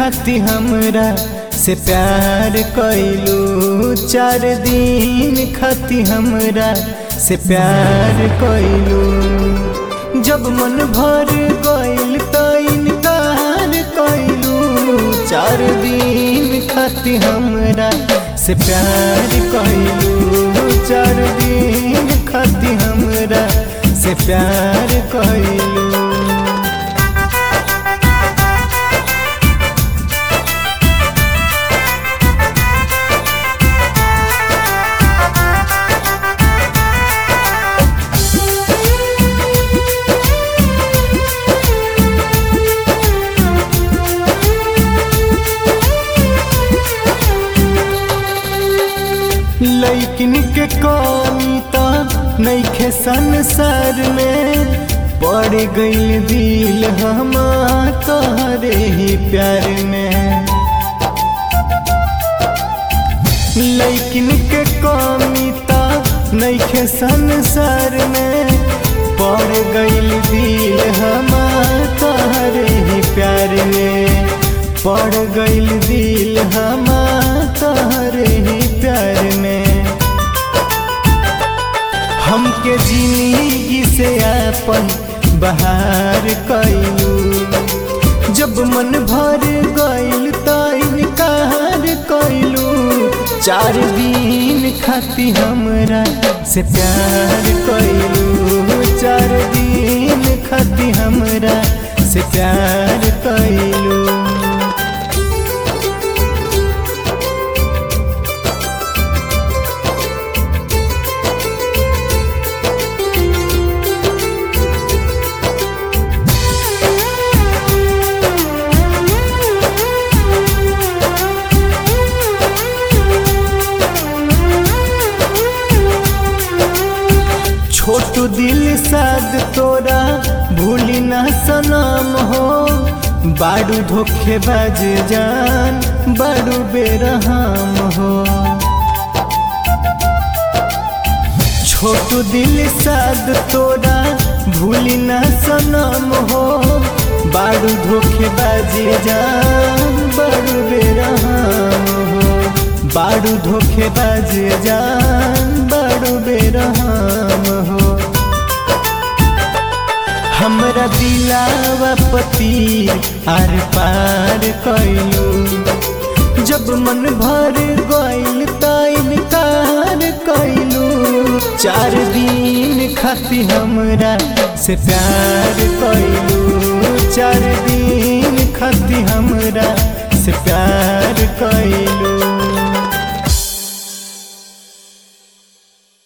खाती हमरा से प्यार कइलू। 4 दिन खाती हमरा से प्यार कइलू। जब मन भर गइल त इनकार कइलू। 4 दिन खाती हमरा से प्यार कइलू। 4 दिन खाती हमरा से प्यार कइलू। लइकिन के कमी त नइखे संसार में। पड़ गइल दिल हमार तोहरे ही प्यार में। लइकिन के कमी त नइखे संसार में। पड़ गइल दिल हमार तोहरे ही प्यार में। पड़ गइल दिल हमार तोहरे ही प्यार में। हमके जिंदगी से अपन बहार कइलू। जब मन भर गइल त इनकार कइलू। 4 दिन खाती हमरा से प्यार कइलू। 4 दिन खाती हमरा से प्यार कइलू। छोटू दिल साद तोरा भूली ना सनम हो। बाड़ू धोखेबाज जान बाड़ू बेरहम हो। छोटू दिल साद तोरा भूली ना सनम हो। बाड़ू धोखेबाज जान बाड़ू बेरहम हो। बाड़ू धोखेबाज जान बाड़ू बेरहम हो। हमरा दिलावा पति आर पार कइलू। जब मन भर गइल त इनकार कइलू। 4 दिन खाती हमरा से प्यार कइलू। 4 दिन खाती हमरा से प्यार कइलू।